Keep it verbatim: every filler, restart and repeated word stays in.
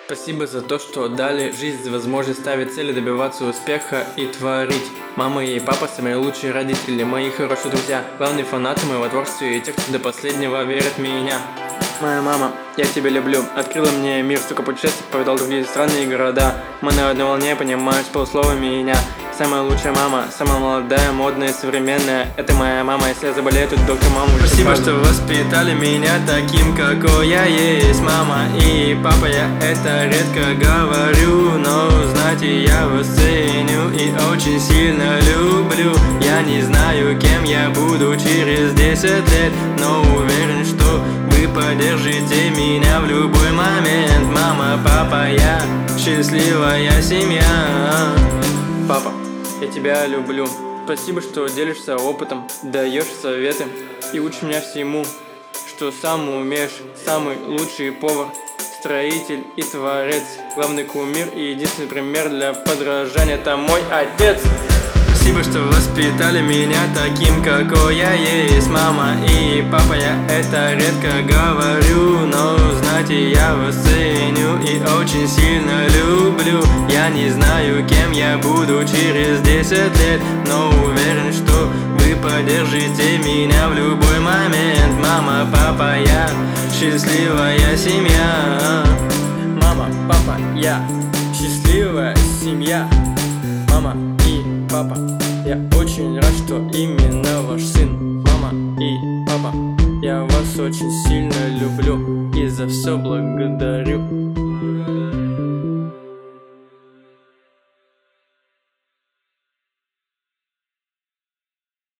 Спасибо за то, что дали жизнь возможность ставить цели, добиваться успеха и творить. Мама и папа – самые лучшие родители, мои хорошие друзья, главные фанаты моего творчества и те, кто до последнего верит в меня. Моя мама, я тебя люблю, открыла мне мир, столько путешествий, повидал другие страны и города. Мы на одной волне, понимаешь полуслова меня. Самая лучшая мама, самая молодая, модная, современная. Это моя мама, если я заболею, тут доктор маму. Спасибо, что воспитали меня таким, какой я есть. Мама и папа, я это редко говорю, но знаете, я вас ценю и очень сильно люблю. Я не знаю, кем я буду через десять лет, но уверен, что вы поддержите меня в любой момент. Мама, папа, я счастливая семья. Папа, я тебя люблю. Спасибо, что делишься опытом, даешь советы и учишь меня всему, что сам умеешь, самый лучший повар, строитель и творец, главный кумир и единственный пример для подражания — это мой отец. Спасибо, что воспитали меня таким, какой я есть. Мама и папа, я это редко говорю, но знаете, я вас ценю и очень сильно люблю. Я не знаю, кем я буду через десять лет, но уверен, что вы поддержите меня в любой момент. Мама, папа, я счастливая семья. Мама, папа, я счастливая семья. Мама и папа, я очень рад, что именно ваш сын. Мама и папа, я вас очень сильно люблю и за все благодарю.